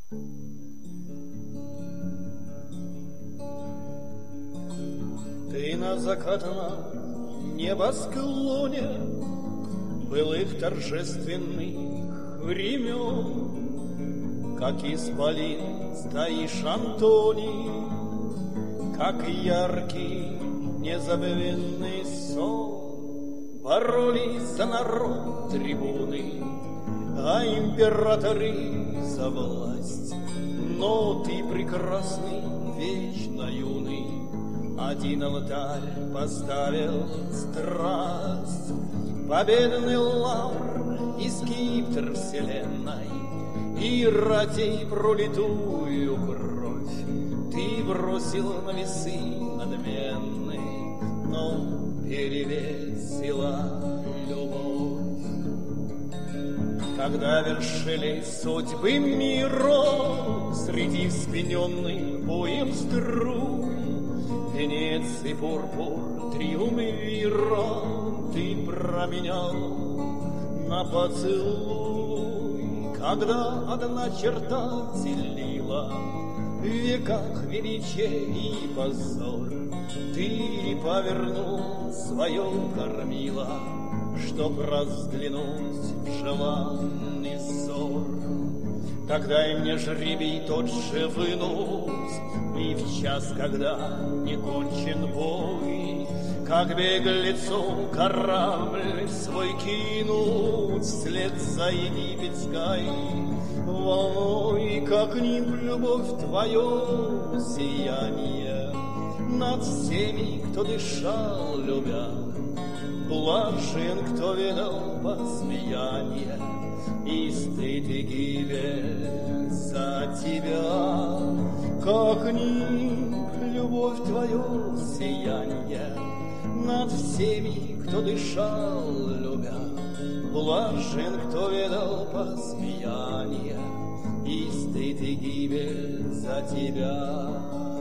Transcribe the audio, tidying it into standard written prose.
Ты на закатном небосклоне былых торжественных времен, как исполин стоишь, Антоний, как яркий незабвенный сон. Боролись за народ трибуны, а императоры за власть. Но ты прекрасный, вечно юный, один алтарь поставил страсть. Победный лавр и скипетр вселенной и ратей пролитую кровь ты бросил на весы надменные, но перевесила любовь. Когда вершили судьбы миров среди вспененных боем струй, венец и пурпур триумвира ты променял на поцелуй. Когда одна черта делила в веках величие и позор, ты повернул свое кормило, чтоб разглянуть в желанный взор. Тогда и мне жребий тот же вынуть, и в час, когда не кончен бой, как беглецу корабль свой кинуть вслед за египетской волной, как нимб любовь твое сияние над всеми, кто дышал, любя. Блажен, кто видал возлияние и стыд и гибель за тебя, как нимб любовь твое сияние над всеми, кто дышал, любя. Блажен, кто видал возлияние и стыд и гибель за тебя.